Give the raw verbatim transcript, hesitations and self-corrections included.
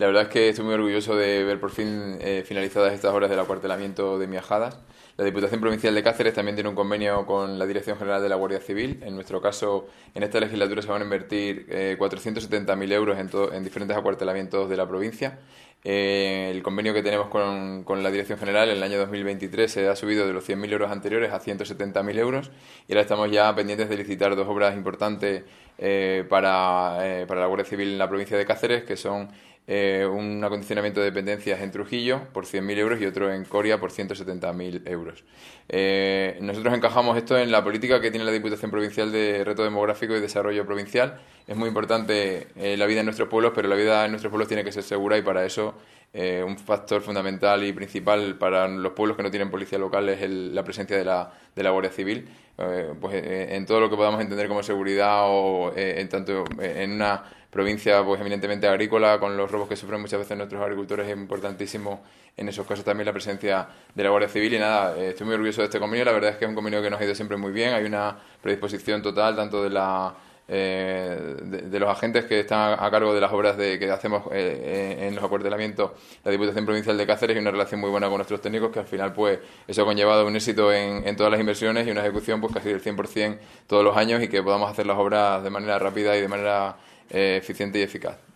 La verdad es que estoy muy orgulloso de ver por fin eh, finalizadas estas obras del acuartelamiento de Miajadas. La Diputación Provincial de Cáceres también tiene un convenio con la Dirección General de la Guardia Civil. En nuestro caso, en esta legislatura se van a invertir eh, cuatrocientos setenta mil euros en, to- en diferentes acuartelamientos de la provincia. Eh, el convenio que tenemos con, con la Dirección General en el año dos mil veintitrés se ha subido de los cien mil euros anteriores a ciento setenta mil euros y ahora estamos ya pendientes de licitar dos obras importantes eh, para, eh, para la Guardia Civil en la provincia de Cáceres, que son eh, un acondicionamiento de dependencias en Trujillo por cien mil euros y otro en Coria por ciento setenta mil euros. Eh, nosotros encajamos esto en la política que tiene la Diputación Provincial de Reto Demográfico y Desarrollo Provincial. Es muy importante eh, la vida en nuestros pueblos, pero la vida en nuestros pueblos tiene que ser segura y para eso eh, un factor fundamental y principal para los pueblos que no tienen policía local es el, la presencia de la, de la Guardia Civil. Eh, pues eh, en todo lo que podamos entender como seguridad o eh, en tanto eh, en una provincia pues eminentemente agrícola, con los robos que sufren muchas veces nuestros agricultores, es importantísimo en esos casos también la presencia de la Guardia Civil. Y nada, eh, estoy muy orgulloso de este convenio. La verdad es que es un convenio que nos ha ido siempre muy bien. Hay una predisposición total tanto de la eh, de, de los agentes que están a, a cargo de las obras de, que hacemos eh, en los acuartelamientos, la Diputación Provincial de Cáceres, y una relación muy buena con nuestros técnicos, que al final pues eso ha conllevado un éxito en, en todas las inversiones y una ejecución pues casi del cien por ciento todos los años, y que podamos hacer las obras de manera rápida y de manera eh, eficiente y eficaz.